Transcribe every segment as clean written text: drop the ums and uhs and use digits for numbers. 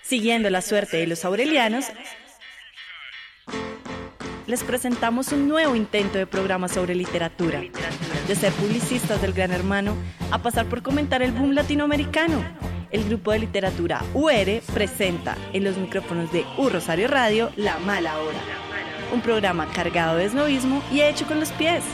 Siguiendo la suerte de los aurelianos, les presentamos un nuevo intento de programa sobre literatura. De ser publicistas del Gran Hermano a pasar por comentar el boom latinoamericano. El grupo de literatura UR presenta en los micrófonos de U Rosario Radio La Mala Hora. Un programa cargado de esnovismo y hecho con los pies.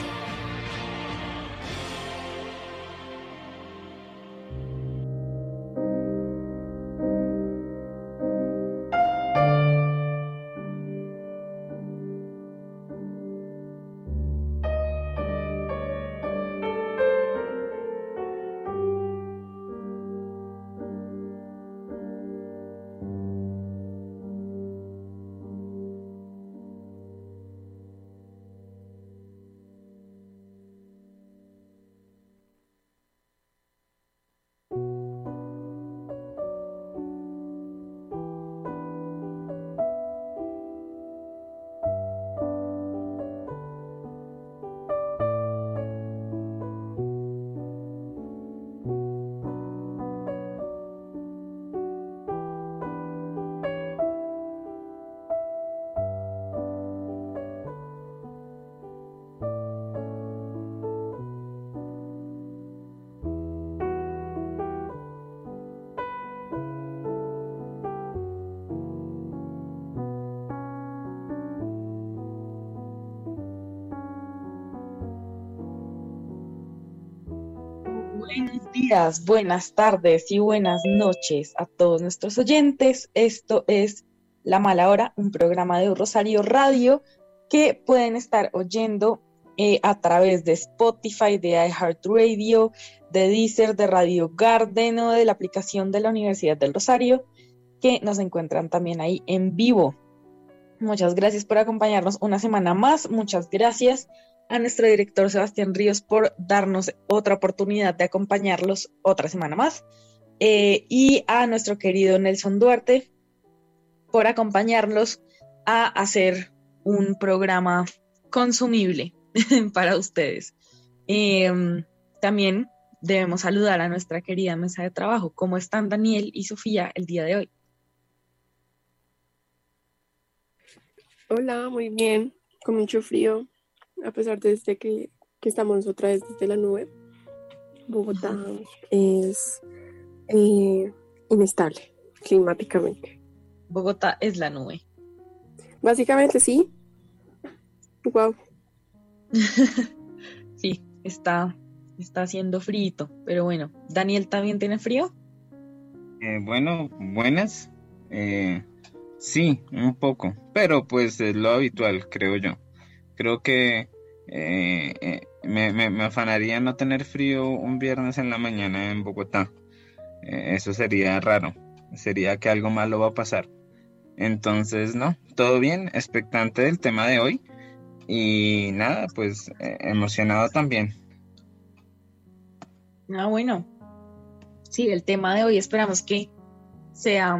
Buenos días, buenas tardes y buenas noches a todos nuestros oyentes. Esto es La Mala Hora, un programa de Rosario Radio que pueden estar oyendo a través de Spotify, de iHeartRadio, de Deezer, de Radio Garden o de la aplicación de la Universidad del Rosario, que nos encuentran también ahí en vivo. Muchas gracias por acompañarnos una semana más. Muchas gracias a nuestro director Sebastián Ríos por darnos otra oportunidad de acompañarlos otra semana más, y a nuestro querido Nelson Duarte por acompañarlos a hacer un programa consumible para ustedes. También debemos saludar a nuestra querida mesa de trabajo. ¿Cómo están Daniel y Sofía el día de hoy? Hola, muy bien, con mucho frío, a pesar de que estamos otra vez desde la nube. Bogotá es inestable climáticamente. Bogotá es la nube. Básicamente sí. Wow. Sí, está haciendo frío, pero bueno. ¿Daniel también tiene frío? Bueno, buenas. Sí, un poco, pero pues es lo habitual, creo yo. Creo que me afanaría no tener frío un viernes en la mañana en Bogotá. Eso sería raro, sería que algo malo va a pasar. Entonces, no, todo bien, expectante del tema de hoy y nada, pues emocionado también. Bueno, sí, el tema de hoy esperamos que sea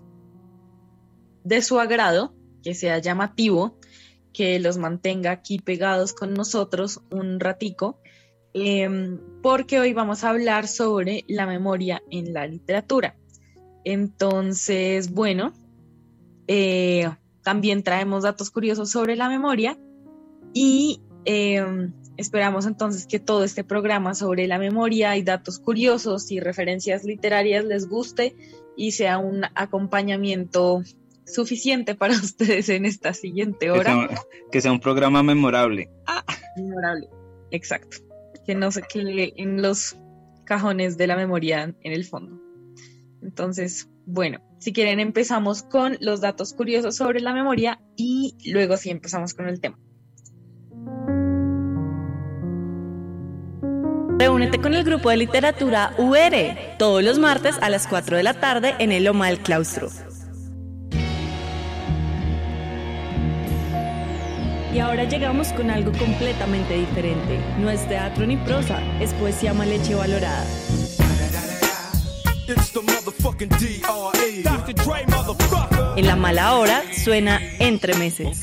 de su agrado, que sea llamativo, que los mantenga aquí pegados con nosotros un ratico, porque hoy vamos a hablar sobre la memoria en la literatura. Entonces, bueno, también traemos datos curiosos sobre la memoria y esperamos entonces que todo este programa sobre la memoria y datos curiosos y referencias literarias les guste y sea un acompañamiento suficiente para ustedes en esta siguiente hora. Que sea un programa memorable. Memorable, exacto. Que no se quede en los cajones de la memoria en el fondo. Entonces, bueno, si quieren empezamos con los datos curiosos sobre la memoria y luego sí empezamos con el tema. Reúnete con el grupo de literatura UR todos los martes a las 4 de la tarde en el Loma del Claustro. Y ahora llegamos con algo completamente diferente. No es teatro ni prosa, es poesía mal hecha y valorada. En La Mala Hora suena Entre Meses.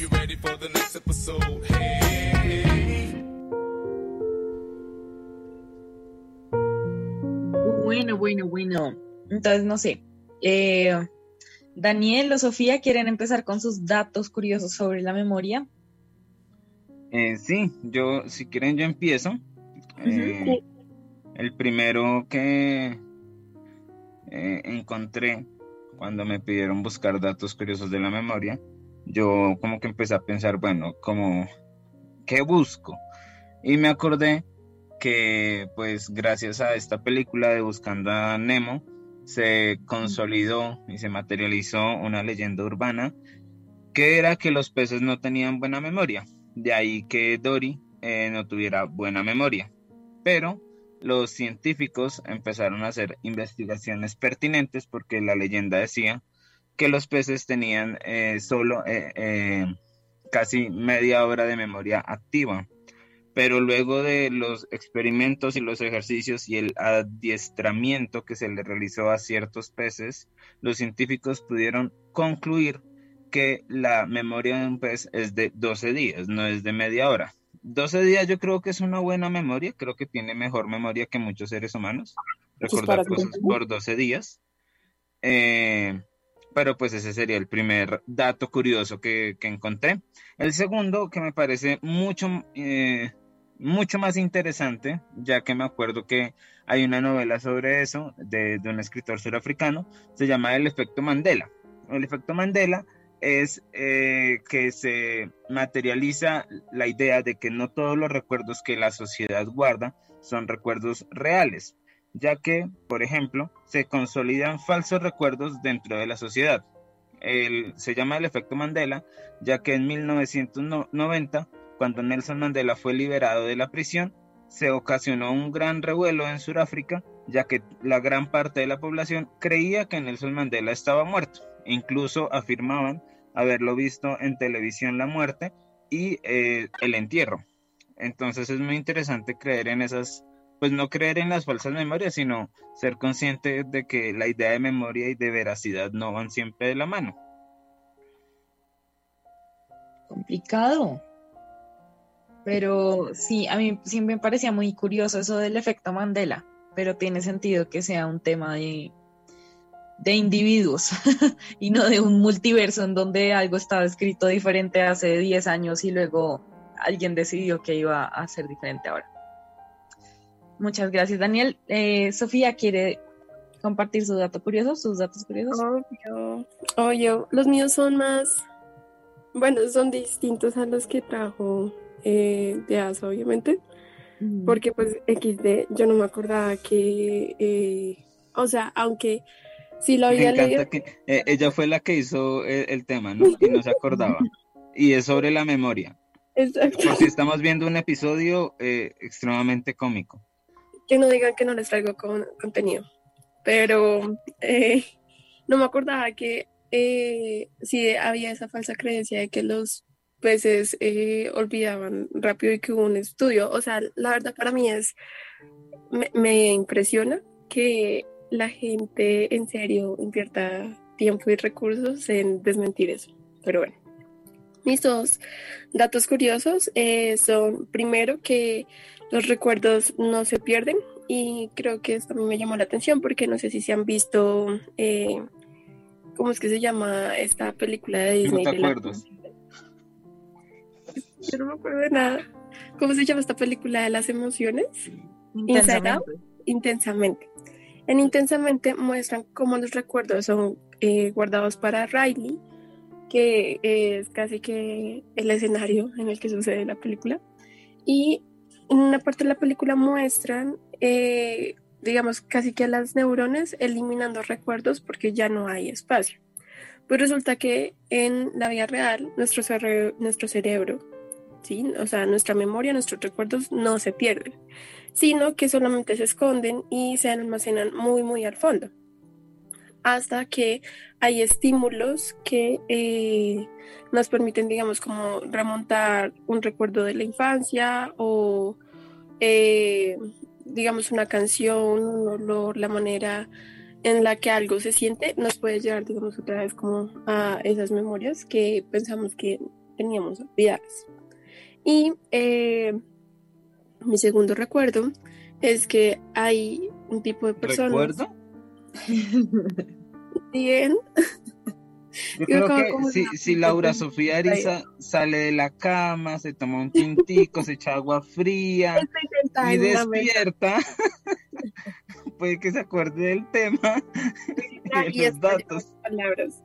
Bueno. Entonces, no sé. Daniel o Sofía, ¿quieren empezar con sus datos curiosos sobre la memoria? Sí, si quieren yo empiezo. Sí. El primero que encontré cuando me pidieron buscar datos curiosos de la memoria, yo como que empecé a pensar, bueno, como, ¿qué busco? Y me acordé que pues gracias a esta película de Buscando a Nemo se consolidó y se materializó una leyenda urbana que era que los peces no tenían buena memoria, de ahí que Dory no tuviera buena memoria. Pero los científicos empezaron a hacer investigaciones pertinentes porque la leyenda decía que los peces tenían solo casi media hora de memoria activa. Pero luego de los experimentos y los ejercicios y el adiestramiento que se le realizó a ciertos peces, los científicos pudieron concluir que la memoria de un pez es de 12 días, no es de media hora. 12 días yo creo que es una buena memoria, creo que tiene mejor memoria que muchos seres humanos, recordar cosas por 12 días. Pero pues ese sería el primer dato curioso que encontré. El segundo, que me parece mucho más interesante, ya que me acuerdo que hay una novela sobre eso de un escritor surafricano, se llama El efecto Mandela. El efecto Mandela es que se materializa la idea de que no todos los recuerdos que la sociedad guarda son recuerdos reales, ya que, por ejemplo, se consolidan falsos recuerdos dentro de la sociedad. Se llama el efecto Mandela, ya que en 1990, cuando Nelson Mandela fue liberado de la prisión, se ocasionó un gran revuelo en Sudáfrica, ya que la gran parte de la población creía que Nelson Mandela estaba muerto. Incluso afirmaban haberlo visto en televisión la muerte y el entierro. Entonces es muy interesante creer en esas, pues no creer en las falsas memorias, sino ser consciente de que la idea de memoria y de veracidad no van siempre de la mano. Complicado. Pero sí, a mí siempre me parecía muy curioso eso del efecto Mandela, pero tiene sentido que sea un tema de individuos y no de un multiverso en donde algo estaba escrito diferente hace 10 años y luego alguien decidió que iba a ser diferente ahora. Muchas gracias, Daniel. Sofía, ¿quiere compartir sus datos curiosos? Obvio. Los míos son más, bueno, son distintos a los que trajo de ASA, obviamente, porque pues XD, yo no me acordaba que, o sea, aunque sí lo había leído. Me encanta que ella fue la que hizo el tema, ¿no? Y no se acordaba. Y es sobre la memoria. Exacto. Por si estamos viendo un episodio extremadamente cómico. Que no digan que no les traigo contenido. Pero no me acordaba que sí había esa falsa creencia de que los peces olvidaban rápido y que hubo un estudio. O sea, la verdad para mí me impresiona que la gente en serio invierta tiempo y recursos en desmentir eso. Pero bueno, mis dos datos curiosos son, primero, que los recuerdos no se pierden, y creo que esto a mí me llamó la atención porque no sé si se han visto, ¿cómo es que se llama esta película de Disney? ¿No te acuerdas? Yo no me acuerdo de nada. ¿Cómo se llama esta película de las emociones? Intensamente. En Intensamente muestran cómo los recuerdos son guardados para Riley, que es casi que el escenario en el que sucede la película. Y en una parte de la película muestran, digamos, casi que a las neuronas eliminando recuerdos porque ya no hay espacio. Pues resulta que en la vida real nuestro cerebro, ¿sí? O sea, nuestra memoria, nuestros recuerdos no se pierden, sino que solamente se esconden y se almacenan muy, muy al fondo, hasta que hay estímulos que nos permiten, digamos, como remontar un recuerdo de la infancia o, digamos, una canción, un olor, la manera en la que algo se siente, nos puede llevar, digamos, otra vez como a esas memorias que pensamos que teníamos olvidadas. Y mi segundo recuerdo es que hay un tipo de personas. ¿Recuerdo? Bien. Yo Yo creo acabo que como de si una Laura Sofía distraída. Ariza sale de la cama, se toma un tintico, se echa agua fría Estoy sentada y en una mesa despierta, puede que se acuerde del tema y de y los escoge las datos. palabras.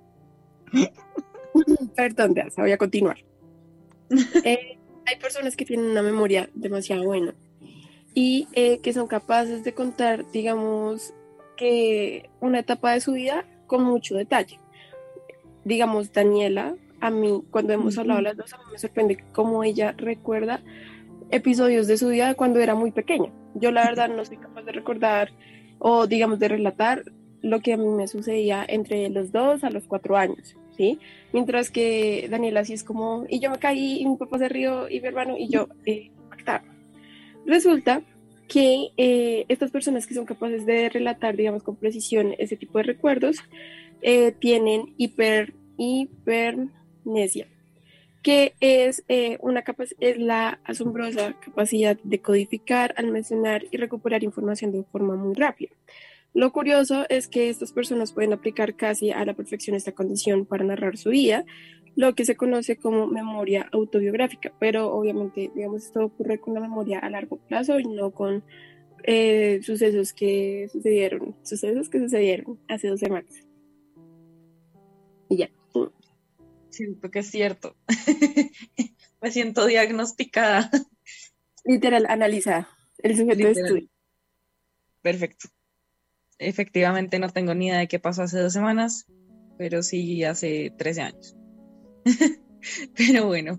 Perdón, ya, voy a continuar. Hay personas que tienen una memoria demasiado buena y que son capaces de contar, digamos, que una etapa de su vida con mucho detalle. Digamos, Daniela, a mí, cuando hemos hablado las dos, a mí me sorprende cómo ella recuerda episodios de su vida cuando era muy pequeña. Yo la verdad no soy capaz de recordar o digamos de relatar lo que a mí me sucedía entre los 2 a los 4 años, ¿sí? Mientras que Daniela sí es como, y yo me caí, y mi papá se rió, y mi hermano, y yo, impactada. Resulta que estas personas que son capaces de relatar, digamos, con precisión ese tipo de recuerdos, tienen hipermnesia, que es, es la asombrosa capacidad de codificar, almacenar y recuperar información de forma muy rápida. Lo curioso es que estas personas pueden aplicar casi a la perfección esta condición para narrar su vida, lo que se conoce como memoria autobiográfica, pero obviamente, digamos, esto ocurre con la memoria a largo plazo y no con sucesos que sucedieron hace 2 semanas. Y ya. Siento que es cierto. Me siento diagnosticada. Literal, analiza el sujeto de Literal. estudio. Perfecto. Efectivamente no tengo ni idea de qué pasó hace 2 semanas, pero sí hace 13 años. Pero bueno,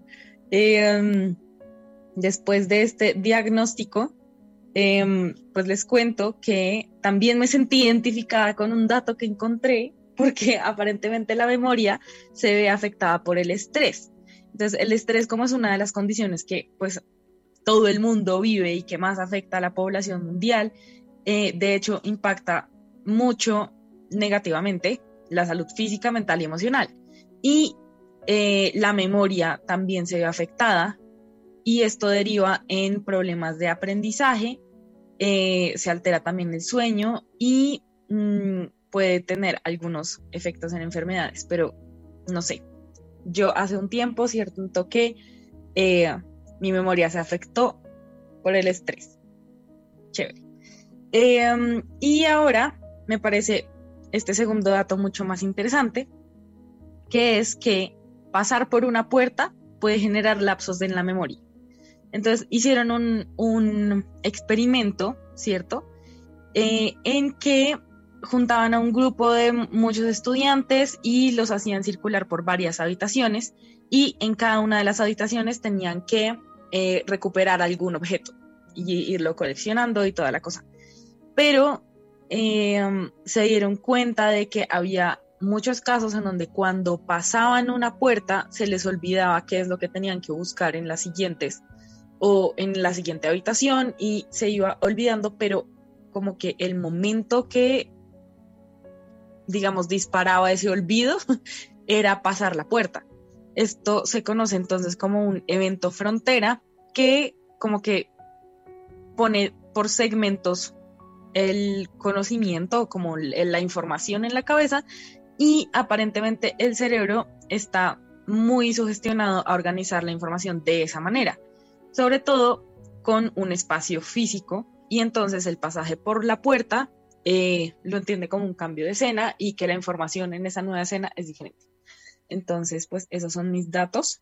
después de este diagnóstico, pues les cuento que también me sentí identificada con un dato que encontré, porque aparentemente la memoria se ve afectada por el estrés. Entonces, el estrés, como es una de las condiciones que pues todo el mundo vive y que más afecta a la población mundial, de hecho impacta mucho negativamente la salud física, mental y emocional. Y la memoria también se ve afectada y esto deriva en problemas de aprendizaje, se altera también el sueño y puede tener algunos efectos en enfermedades, pero no sé, yo hace un tiempo siento que mi memoria se afectó por el estrés. Chévere. Y ahora me parece este segundo dato mucho más interesante, que es que pasar por una puerta puede generar lapsos en la memoria. Entonces hicieron un experimento, ¿cierto? En que juntaban a un grupo de muchos estudiantes y los hacían circular por varias habitaciones y en cada una de las habitaciones tenían que recuperar algún objeto y irlo coleccionando y toda la cosa. Pero se dieron cuenta de que había muchos casos en donde cuando pasaban una puerta se les olvidaba qué es lo que tenían que buscar en las siguientes o en la siguiente habitación y se iba olvidando, pero como que el momento que, digamos, disparaba ese olvido era pasar la puerta. Esto se conoce entonces como un evento frontera que como que pone por segmentos el conocimiento, como la información en la cabeza y aparentemente el cerebro está muy sugestionado a organizar la información de esa manera, sobre todo con un espacio físico y entonces el pasaje por la puerta lo entiende como un cambio de escena y que la información en esa nueva escena es diferente. Entonces, pues esos son mis datos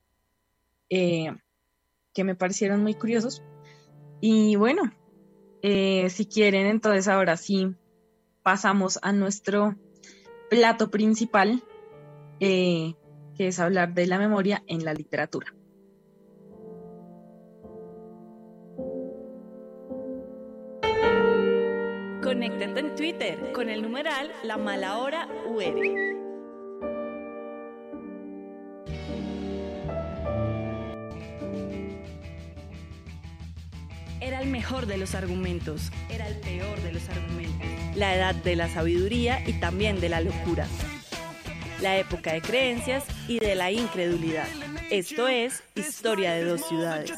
que me parecieron muy curiosos. Y bueno, si quieren, entonces ahora sí pasamos a nuestro plato principal, que es hablar de la memoria en la literatura. Conéctate en Twitter con el numeral La Mala Hora UR. Era el mejor de los argumentos, era el peor de los argumentos, la edad de la sabiduría y también de la locura, la época de creencias y de la incredulidad. Esto es Historia de dos ciudades.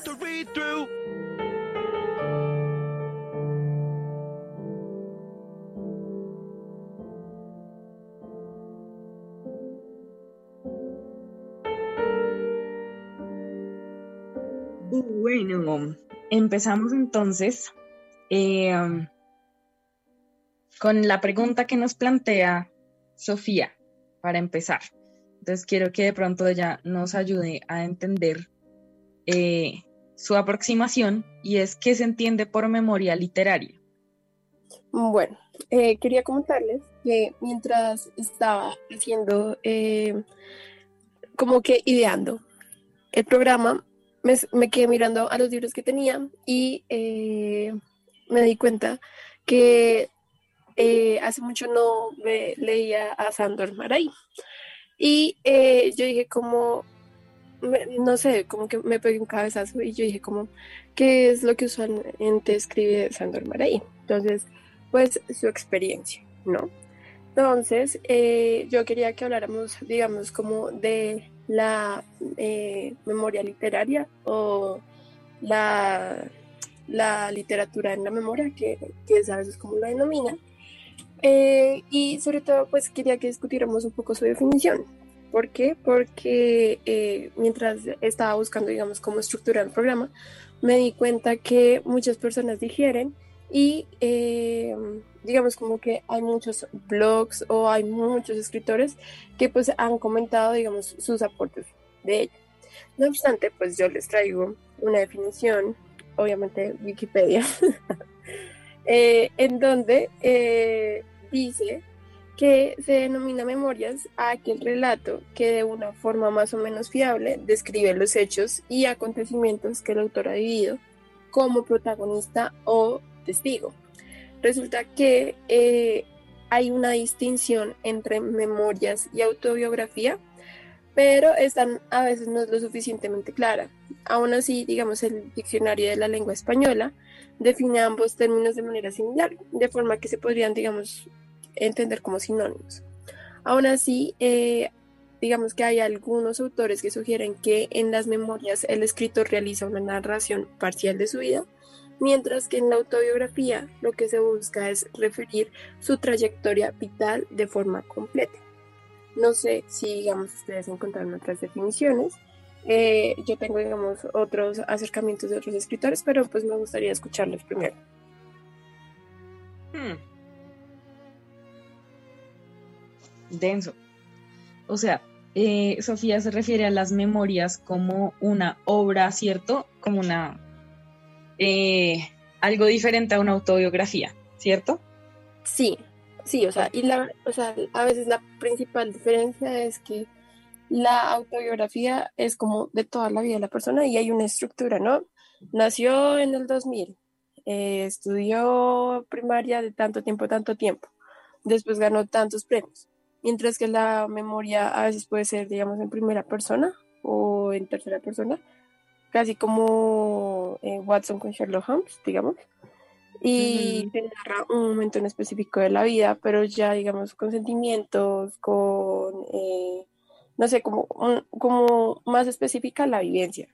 Bueno, empezamos entonces con la pregunta que nos plantea Sofía, para empezar. Entonces quiero que de pronto ella nos ayude a entender su aproximación, y es ¿qué se entiende por memoria literaria? Bueno, quería comentarles que mientras estaba haciendo, como que ideando el programa, me quedé mirando a los libros que tenía y me di cuenta que hace mucho no leía a Sándor Márai. Y yo dije como, no sé, como que me pegué un cabezazo y yo dije como, ¿qué es lo que usualmente escribe Sándor Márai? Entonces, pues su experiencia, ¿no? Entonces, yo quería que habláramos, digamos, como de la memoria literaria o la, la literatura en la memoria, que es a veces como lo denominan. Y sobre todo, pues quería que discutiéramos un poco su definición. ¿Por qué? Porque mientras estaba buscando, digamos, cómo estructurar el programa, me di cuenta que muchas personas digieren y, digamos, como que hay muchos blogs o hay muchos escritores que pues han comentado, digamos, sus aportes de ella. No obstante, pues yo les traigo una definición, obviamente Wikipedia, en donde dice que se denomina memorias a aquel relato que de una forma más o menos fiable describe los hechos y acontecimientos que el autor ha vivido como protagonista o testigo. Resulta que hay una distinción entre memorias y autobiografía, pero esta a veces no es lo suficientemente clara. Aún así, digamos, el diccionario de la lengua española define ambos términos de manera similar, de forma que se podrían, digamos, entender como sinónimos. Aún así, digamos que hay algunos autores que sugieren que en las memorias el escritor realiza una narración parcial de su vida, mientras que en la autobiografía lo que se busca es referir su trayectoria vital de forma completa. No sé si, digamos, ustedes encontraron otras definiciones. Yo tengo, digamos, otros acercamientos de otros escritores, pero pues me gustaría escucharlos primero. Denso. O sea, Sofía se refiere a las memorias como una obra, ¿cierto? Como una algo diferente a una autobiografía, ¿cierto? Sí, o sea, a veces la principal diferencia es que la autobiografía es como de toda la vida de la persona y hay una estructura, ¿no? Nació en el 2000, estudió primaria de tanto tiempo, después ganó tantos premios, mientras que la memoria a veces puede ser, digamos, en primera persona o en tercera persona, casi como Watson con Sherlock Holmes, digamos, y te narra un momento en específico de la vida, pero ya, digamos, con sentimientos, con, no sé, como más específica la vivencia.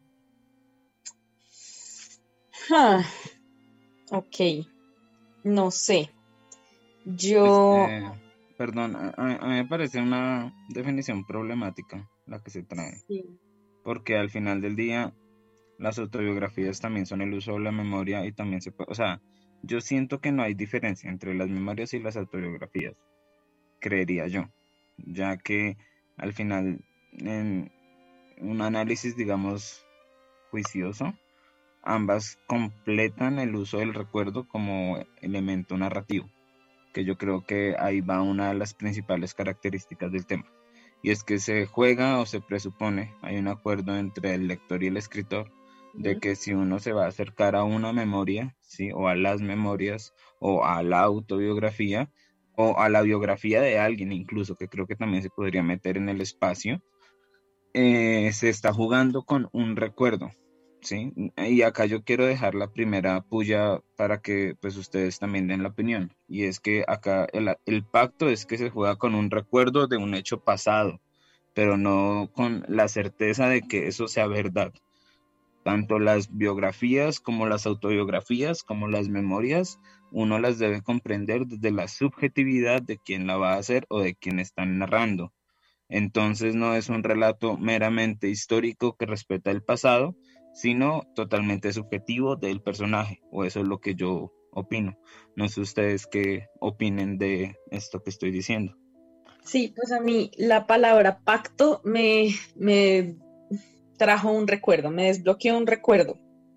Ok, no sé. Yo... Perdón, a mí me parece una definición problemática la que se trae, Sí. porque al final del día las autobiografías también son el uso de la memoria y también se puede, o sea, yo siento que no hay diferencia entre las memorias y las autobiografías, creería yo, ya que al final en un análisis, digamos, juicioso, ambas completan el uso del recuerdo como elemento narrativo, que yo creo que ahí va una de las principales características del tema, y es que se juega o se presupone, hay un acuerdo entre el lector y el escritor, de que si uno se va a acercar a una memoria, ¿sí? O a las memorias, o a la autobiografía, o a la biografía de alguien incluso, que creo que también se podría meter en el espacio, se está jugando con un recuerdo, ¿sí? Y acá yo quiero dejar la primera puya para que pues ustedes también den la opinión, y es que acá el pacto es que se juega con un recuerdo de un hecho pasado, pero no con la certeza de que eso sea verdad. Tanto las biografías como las autobiografías, como las memorias, uno las debe comprender desde la subjetividad de quien la va a hacer o de quien están narrando. Entonces no es un relato meramente histórico que respeta el pasado, sino totalmente subjetivo del personaje, o eso es lo que yo opino. No sé ustedes qué opinen de esto que estoy diciendo. Sí, pues a mí la palabra pacto me trajo un recuerdo, me desbloqueó un recuerdo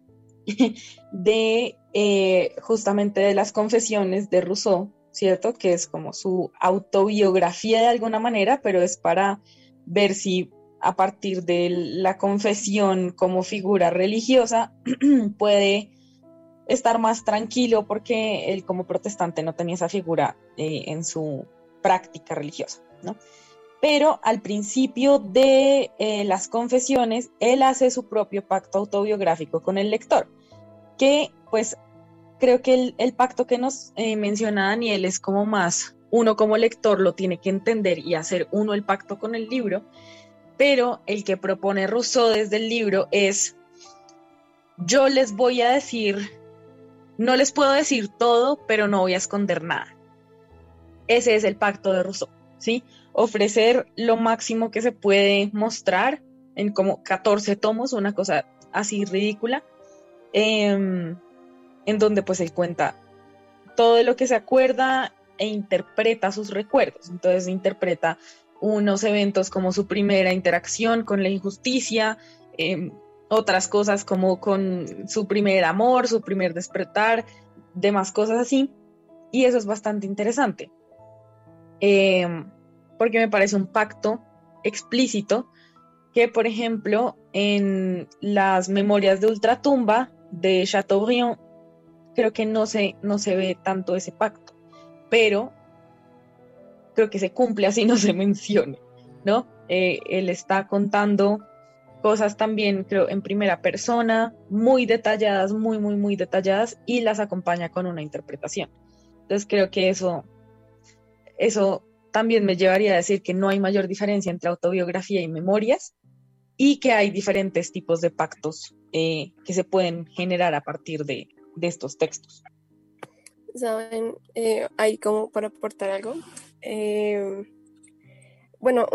de justamente de las confesiones de Rousseau, ¿cierto? Que es como su autobiografía de alguna manera, pero es para ver si a partir de la confesión como figura religiosa puede estar más tranquilo porque él como protestante no tenía esa figura en su práctica religiosa, ¿no? Pero al principio de las confesiones, él hace su propio pacto autobiográfico con el lector, que pues creo que el pacto que nos menciona Daniel es como más, uno como lector lo tiene que entender y hacer uno el pacto con el libro, pero el que propone Rousseau desde el libro es, yo les voy a decir, no les puedo decir todo, pero no voy a esconder nada. Ese es el pacto de Rousseau, ¿sí? Ofrecer lo máximo que se puede mostrar en como 14 tomos, una cosa así ridícula, en donde pues él cuenta todo lo que se acuerda e interpreta sus recuerdos. Entonces interpreta unos eventos como su primera interacción con la injusticia, otras cosas como con su primer amor, su primer despertar, demás cosas así. Y eso es bastante interesante, porque me parece un pacto explícito que, por ejemplo, en las Memorias de Ultratumba de Chateaubriand, creo que no se ve tanto ese pacto, pero creo que se cumple así no se mencione, ¿no? Él está contando cosas también, creo, en primera persona, muy detalladas, muy detalladas, y las acompaña con una interpretación. Entonces creo que eso también me llevaría a decir que no hay mayor diferencia entre autobiografía y memorias, y que hay diferentes tipos de pactos que se pueden generar a partir de estos textos. Saben, ahí como para aportar algo. Bueno,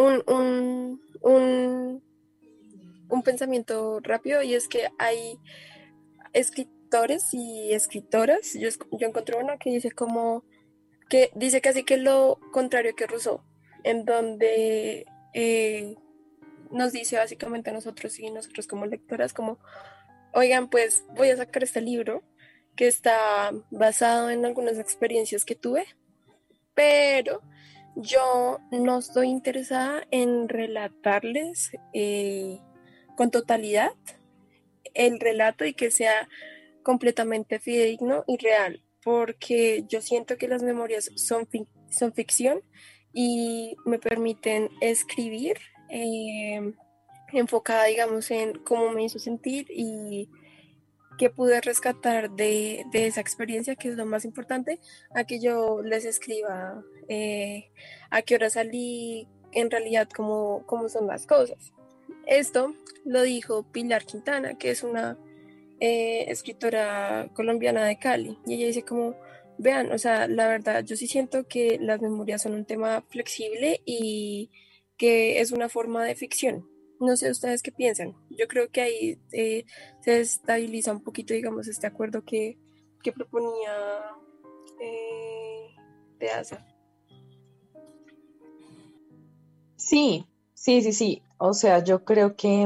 un pensamiento rápido, y es que hay escritores y escritoras. Yo encontré una que dice como que dice casi que lo contrario que Rousseau, en donde nos dice básicamente a nosotros y nosotros como lectoras como, oigan, pues voy a sacar este libro que está basado en algunas experiencias que tuve, pero yo no estoy interesada en relatarles con totalidad el relato y que sea completamente fidedigno y real, porque yo siento que las memorias son ficción y me permiten escribir enfocada, digamos, en cómo me hizo sentir y qué pude rescatar de esa experiencia, que es lo más importante, a que yo les escriba a qué hora salí, en realidad cómo son las cosas. Esto lo dijo Pilar Quintana, que es una escritora colombiana de Cali, y ella dice como, vean, o sea, la verdad, yo sí siento que las memorias son un tema flexible y que es una forma de ficción. No sé ustedes qué piensan. Yo creo que ahí se estabiliza un poquito, digamos, este acuerdo que proponía Pedaza. Sí. O sea, yo creo que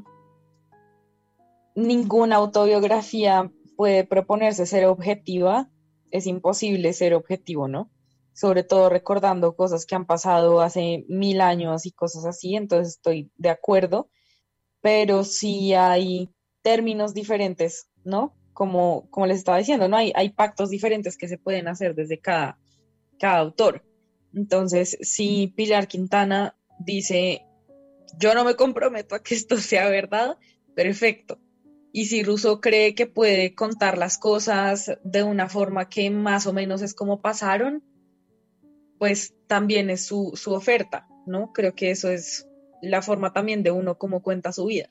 ninguna autobiografía puede proponerse ser objetiva, es imposible ser objetivo, ¿no? Sobre todo recordando cosas que han pasado hace 1000 años y cosas así, entonces estoy de acuerdo, pero sí hay términos diferentes, ¿no? Como les estaba diciendo, ¿no? Hay pactos diferentes que se pueden hacer desde cada autor. Entonces, si Pilar Quintana dice, yo no me comprometo a que esto sea verdad, perfecto. Y si Rousseau cree que puede contar las cosas de una forma que más o menos es como pasaron, pues también es su oferta, ¿no? Creo que eso es la forma también de uno como cuenta su vida.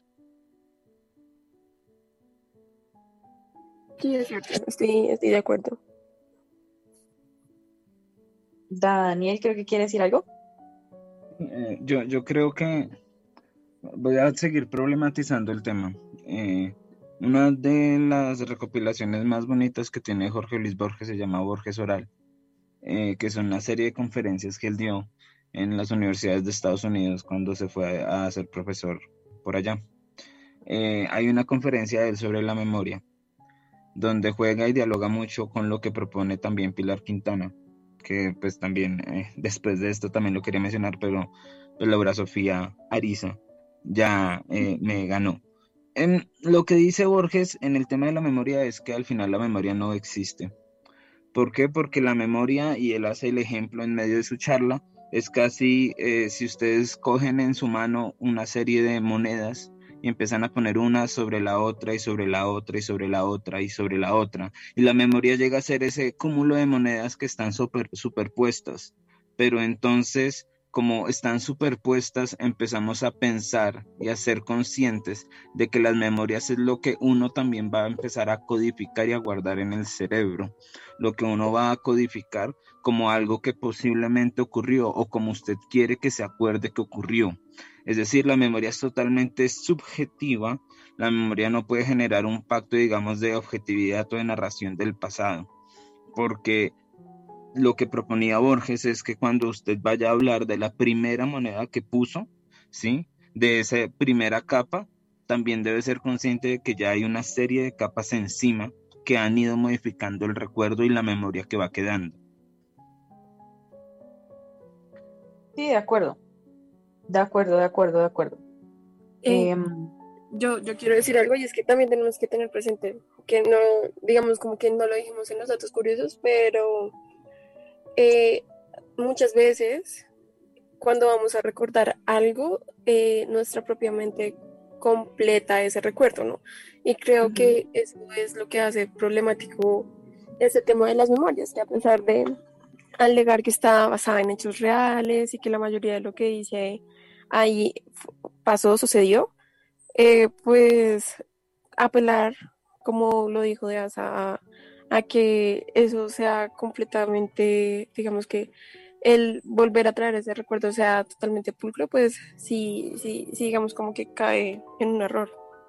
Sí, es cierto, estoy de acuerdo. Daniel, creo que quiere decir algo. Yo creo que voy a seguir problematizando el tema. Una de las recopilaciones más bonitas que tiene Jorge Luis Borges se llama Borges Oral, que es una serie de conferencias que él dio en las universidades de Estados Unidos cuando se fue a ser profesor por allá. Hay una conferencia de él sobre la memoria, donde juega y dialoga mucho con lo que propone también Pilar Quintana, que pues también después de esto también lo quería mencionar, pero pues, Laura Sofía Ariza ya me ganó. Lo que dice Borges en el tema de la memoria es que al final la memoria no existe. ¿Por qué? Porque la memoria, y él hace el ejemplo en medio de su charla, es casi si ustedes cogen en su mano una serie de monedas y empiezan a poner una sobre la otra y sobre la otra y sobre la otra y sobre la otra. Y la memoria llega a ser ese cúmulo de monedas que están superpuestas. Pero entonces, como están superpuestas, empezamos a pensar y a ser conscientes de que las memorias es lo que uno también va a empezar a codificar y a guardar en el cerebro, lo que uno va a codificar como algo que posiblemente ocurrió o como usted quiere que se acuerde que ocurrió. Es decir, la memoria es totalmente subjetiva, la memoria no puede generar un pacto, digamos, de objetividad o de narración del pasado, porque lo que proponía Borges es que cuando usted vaya a hablar de la primera moneda que puso, ¿sí?, de esa primera capa, también debe ser consciente de que ya hay una serie de capas encima que han ido modificando el recuerdo y la memoria que va quedando. Sí, de acuerdo. De acuerdo. Yo quiero decir algo, y es que también tenemos que tener presente que no, digamos, como que no lo dijimos en los datos curiosos, pero muchas veces cuando vamos a recordar algo, nuestra propia mente completa ese recuerdo, ¿no? Y creo que eso es lo que hace problemático este tema de las memorias, que a pesar de alegar que está basada en hechos reales y que la mayoría de lo que dice ahí pasó, sucedió, pues apelar, como lo dijo de Asa, a que eso sea completamente, digamos que el volver a traer ese recuerdo sea totalmente pulcro, pues sí, digamos como que cae en un error.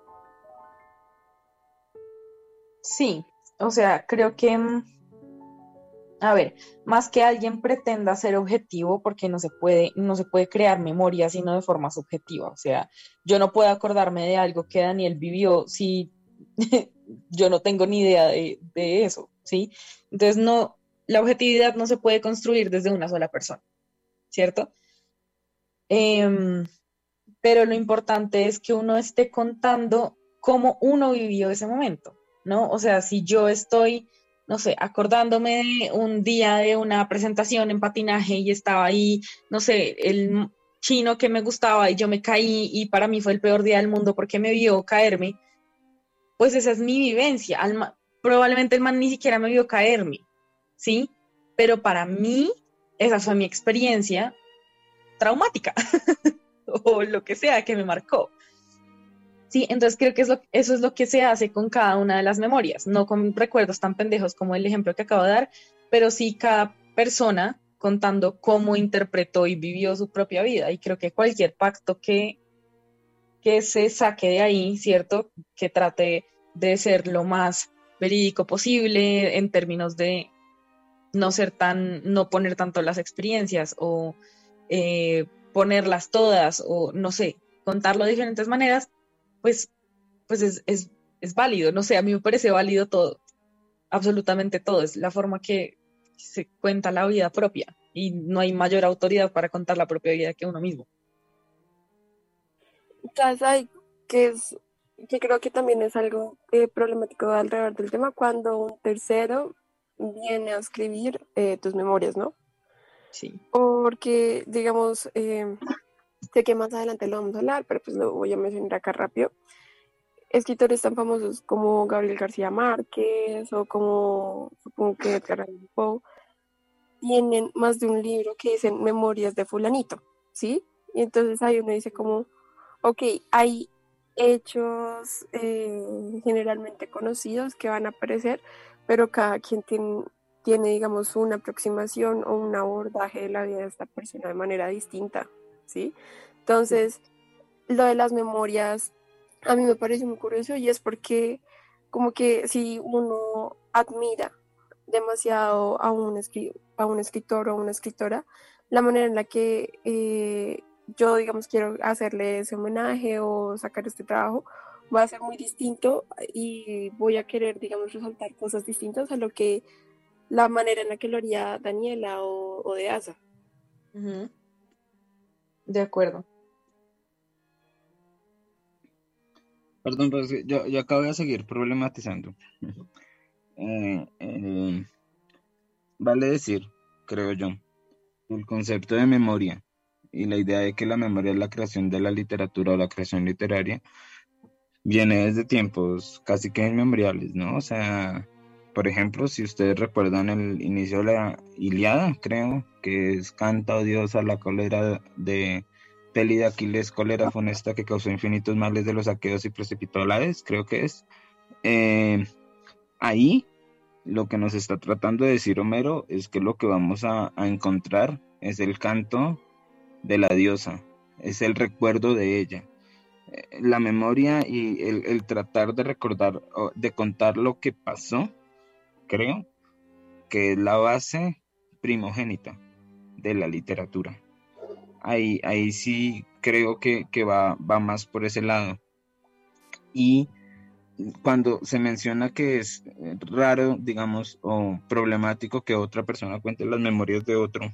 Sí, o sea, creo que, a ver, más que alguien pretenda ser objetivo, porque no se puede crear memoria sino de forma subjetiva. O sea, yo no puedo acordarme de algo que Daniel vivió si yo no tengo ni idea de eso, ¿sí? Entonces, no, la objetividad no se puede construir desde una sola persona, ¿cierto? Em, pero lo importante es que uno esté contando cómo uno vivió ese momento, ¿no? O sea, si yo estoy, no sé, acordándome de un día de una presentación en patinaje y estaba ahí, no sé, el chino que me gustaba y yo me caí y para mí fue el peor día del mundo porque me vio caerme, pues esa es mi vivencia. Probablemente el man ni siquiera me vio caerme, ¿sí? Pero para mí, esa fue mi experiencia traumática o lo que sea que me marcó. Sí, entonces creo que eso es lo que se hace con cada una de las memorias, no con recuerdos tan pendejos como el ejemplo que acabo de dar, pero sí cada persona contando cómo interpretó y vivió su propia vida. Y creo que cualquier pacto que se saque de ahí, ¿cierto? Que trate de ser lo más verídico posible en términos de no poner tanto las experiencias o ponerlas todas o no sé, contarlo de diferentes maneras, pues, es válido, no sé, a mí me parece válido todo, absolutamente todo, es la forma que se cuenta la vida propia y no hay mayor autoridad para contar la propia vida que uno mismo. Entonces, que creo que también es algo problemático alrededor del tema cuando un tercero viene a escribir tus memorias, ¿no? Sí. Porque, digamos, sé que más adelante lo vamos a hablar, pero pues lo voy a mencionar acá rápido. Escritores tan famosos como Gabriel García Márquez o como, supongo que Edgar Allan Poe, tienen más de un libro que dicen Memorias de fulanito, ¿sí? Y entonces ahí uno dice como, ok, hay hechos generalmente conocidos que van a aparecer, pero cada quien tiene, digamos, una aproximación o un abordaje de la vida de esta persona de manera distinta, ¿sí? Entonces, lo de las memorias a mí me parece muy curioso y es porque como que si uno admira demasiado a a un escritor o a una escritora, la manera en la que yo, digamos, quiero hacerle ese homenaje o sacar este trabajo va a ser muy distinto y voy a querer, digamos, resaltar cosas distintas a lo que la manera en la que lo haría Daniela o de Asa. Ujú. De acuerdo. Perdón, pero es que yo acabo de seguir problematizando. Eh, eh, vale decir, creo yo, el concepto de memoria y la idea de que la memoria es la creación de la literatura o la creación literaria viene desde tiempos casi que inmemoriales, ¿no? O sea, por ejemplo, si ustedes recuerdan el inicio de la Ilíada, creo que es canta, oh Dios, a la cólera de Peli de Aquiles, cólera funesta que causó infinitos males de los aqueos y precipitó a la Hades, creo que es. Eh, ahí lo que nos está tratando de decir Homero es que lo que vamos a encontrar es el canto de la diosa, es el recuerdo de ella. La memoria y el tratar de recordar o de contar lo que pasó, creo que es la base primogénita de la literatura. Ahí sí creo que va más por ese lado. Y cuando se menciona que es raro, digamos, o problemático que otra persona cuente las memorias de otro,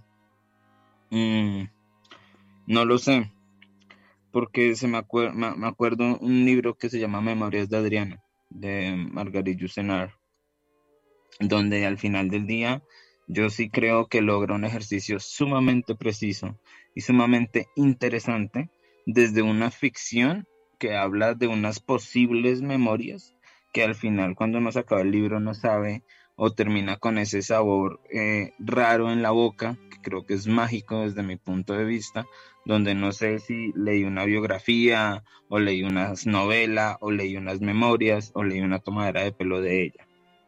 no lo sé, porque me acuerdo un libro que se llama Memorias de Adriana, de Marguerite Yourcenar, donde al final del día yo sí creo que logra un ejercicio sumamente preciso y sumamente interesante desde una ficción que habla de unas posibles memorias que al final cuando uno se acaba el libro no sabe o termina con ese sabor raro en la boca, que creo que es mágico desde mi punto de vista, donde no sé si leí una biografía o leí una novela o leí unas memorias o leí una tomadera de pelo de ella.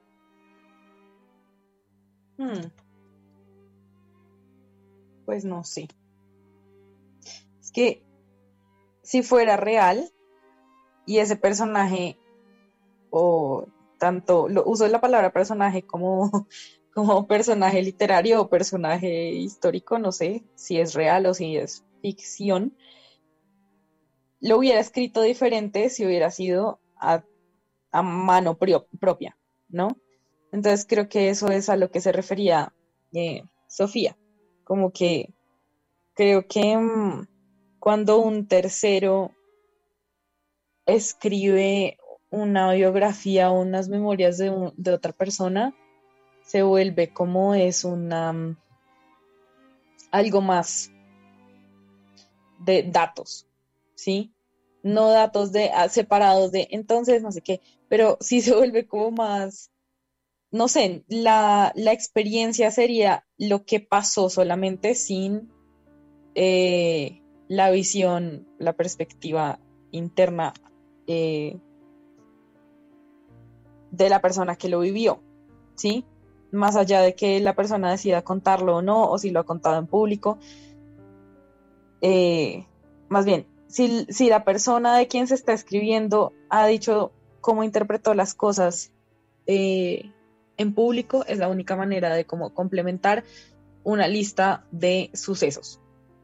Pues no sé. Es que si fuera real y ese personaje, o tanto, uso la palabra personaje como, como personaje literario o personaje histórico, no sé si es real o si es ficción, lo hubiera escrito diferente si hubiera sido a mano propia, ¿no? Entonces creo que eso es a lo que se refería Sofía, como que creo que cuando un tercero escribe una biografía o unas memorias de otra persona, se vuelve como es una algo más de datos, ¿sí? No datos separados de entonces no sé qué, pero sí se vuelve como más, no sé, la experiencia sería lo que pasó solamente sin la visión, la perspectiva interna de la persona que lo vivió, ¿sí? Más allá de que la persona decida contarlo o no, o si lo ha contado en público. Más bien, si la persona de quien se está escribiendo ha dicho cómo interpretó las cosas en público, es la única manera de cómo complementar una lista de sucesos.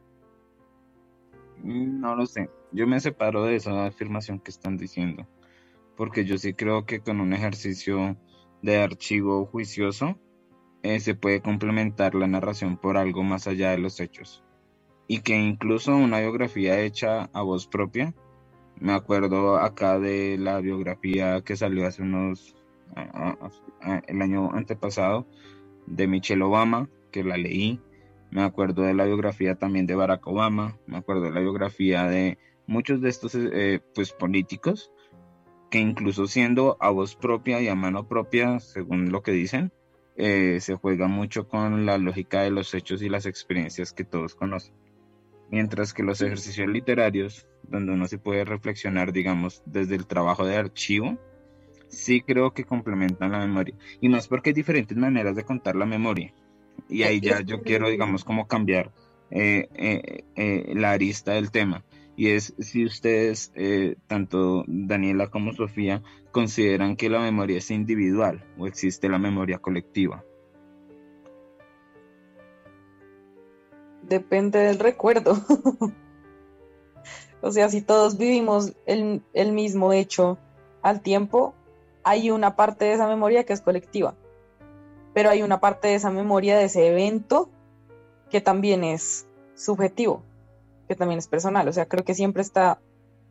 No lo sé, yo me separo de esa afirmación que están diciendo, porque yo sí creo que con un ejercicio de archivo juicioso se puede complementar la narración por algo más allá de los hechos, y que incluso una biografía hecha a voz propia, me acuerdo acá de la biografía que salió hace el año antepasado, de Michelle Obama, que la leí. Me acuerdo de la biografía también de Barack Obama, me acuerdo de la biografía de muchos de estos pues políticos, que incluso siendo a voz propia y a mano propia, según lo que dicen, se juega mucho con la lógica de los hechos y las experiencias que todos conocen. Mientras que los ejercicios literarios, donde uno se puede reflexionar, digamos, desde el trabajo de archivo, sí creo que complementan la memoria. Y más porque hay diferentes maneras de contar la memoria. Y ahí ya yo quiero, digamos, como cambiar la arista del tema. y es si ustedes, tanto Daniela como Sofía, consideran que la memoria es individual o existe la memoria colectiva. Depende del recuerdo. O sea, si todos vivimos el mismo hecho al tiempo, hay una parte de esa memoria que es colectiva, pero hay una parte de esa memoria de ese evento que también es subjetivo, que también es personal. O sea, creo que siempre está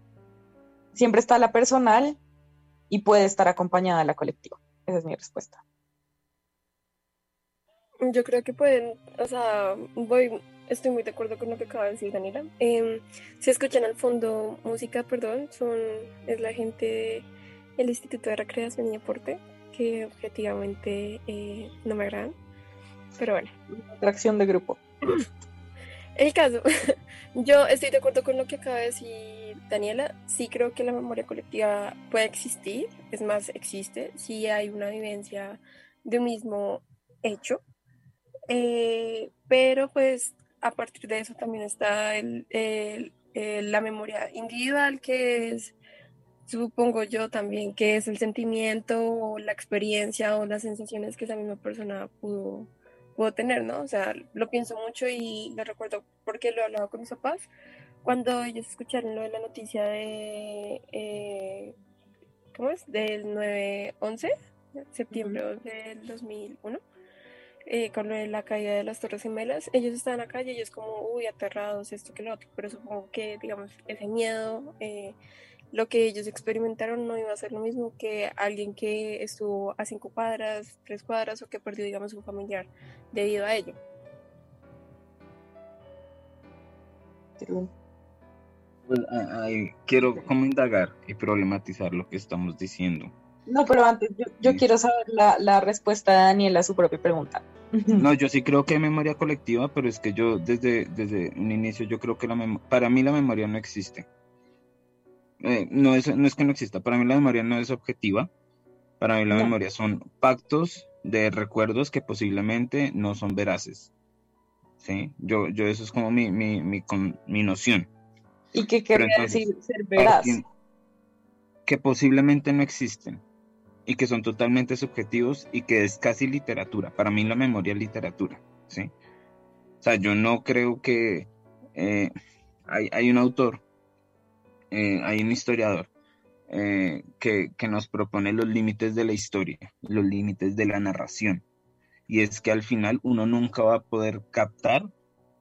la personal y puede estar acompañada de la colectiva. Esa es mi respuesta. Yo creo que pueden, o sea, estoy muy de acuerdo con lo que acaba de decir Daniela. Si escuchan al fondo música, perdón, es la gente del Instituto de Recreación y Deporte, que objetivamente no me agradan, pero bueno. Atracción de grupo. El caso, yo estoy de acuerdo con lo que acaba de decir Daniela. Sí creo que la memoria colectiva puede existir, es más, existe, si hay una vivencia de un mismo hecho. Pero pues a partir de eso también está la memoria individual, que es, supongo yo también, que es el sentimiento o la experiencia o las sensaciones que esa misma persona pudo tener, ¿no? O sea, lo pienso mucho y lo recuerdo porque lo he hablado con mis papás cuando ellos escucharon lo de la noticia de, ¿cómo es? Del 9/11, septiembre del 2001. Con lo de la caída de las Torres Gemelas, ellos estaban acá y ellos como, uy, aterrados, esto que lo otro, pero supongo que, digamos, ese miedo, lo que ellos experimentaron no iba a ser lo mismo que alguien que estuvo a 5 cuadras, 3 cuadras, o que perdió, digamos, un familiar debido a ello. Pues, quiero como indagar y problematizar lo que estamos diciendo. No, pero antes yo quiero saber la respuesta de Daniela a su propia pregunta. No, yo sí creo que hay memoria colectiva, pero es que yo desde un inicio yo creo que para mí la memoria no existe. No es que no exista, para mí la memoria no es objetiva. Para mí la memoria son pactos de recuerdos que posiblemente no son veraces. ¿Sí? Yo eso es como mi noción. ¿Y qué querría decir ser veraz? Que posiblemente no existen y que son totalmente subjetivos y que es casi literatura. Para mí la memoria es literatura, ¿sí? O sea, yo no creo que hay un autor, hay un historiador que nos propone los límites de la historia, los límites de la narración. Y es que al final uno nunca va a poder captar,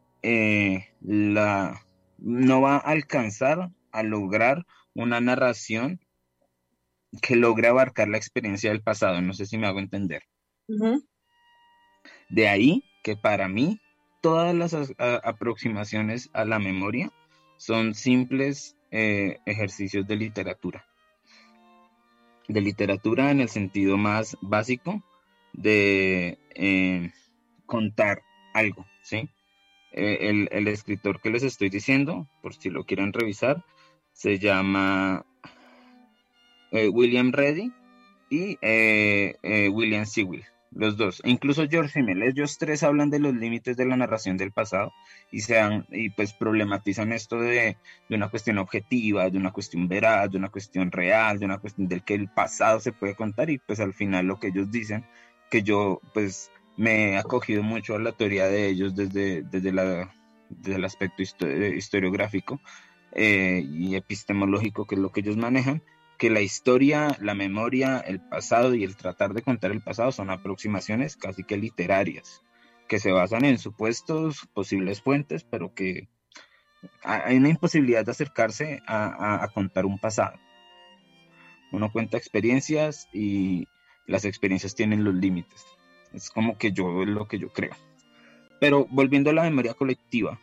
no va a alcanzar a lograr una narración que logre abarcar la experiencia del pasado. No sé si me hago entender. Uh-huh. De ahí que para mí todas las aproximaciones a la memoria son simples ejercicios de literatura. De literatura en el sentido más básico de contar algo, ¿sí? El escritor que les estoy diciendo, por si lo quieren revisar, se llama William Ready y William Sewell, los dos, e incluso George Simmel. Ellos tres hablan de los límites de la narración del pasado y pues problematizan esto de una cuestión objetiva, de una cuestión veraz, de una cuestión real, de una cuestión del que el pasado se puede contar, y pues al final lo que ellos dicen, que yo pues me he acogido mucho a la teoría de ellos desde el aspecto historiográfico y epistemológico, que es lo que ellos manejan, que la historia, la memoria, el pasado y el tratar de contar el pasado son aproximaciones casi que literarias, que se basan en supuestos, posibles fuentes, pero que hay una imposibilidad de acercarse a contar un pasado. Uno cuenta experiencias y las experiencias tienen los límites. Es como que es lo que yo creo. Pero volviendo a la memoria colectiva,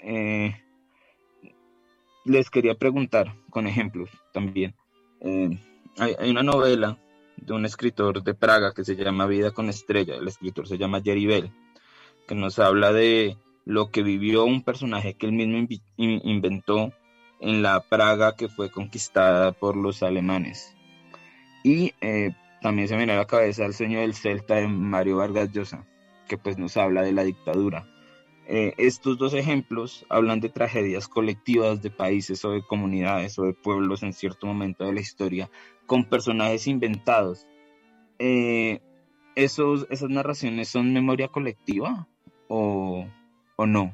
les quería preguntar con ejemplos también. Hay una novela de un escritor de Praga que se llama Vida con Estrella. El escritor se llama Jerry Bell, que nos habla de lo que vivió un personaje que él mismo inventó en la Praga que fue conquistada por los alemanes. Y también se me viene a la cabeza El sueño del Celta de Mario Vargas Llosa, que pues nos habla de la dictadura. estos dos ejemplos hablan de tragedias colectivas de países o de comunidades o de pueblos en cierto momento de la historia con personajes inventados. ¿Esas narraciones son memoria colectiva o no?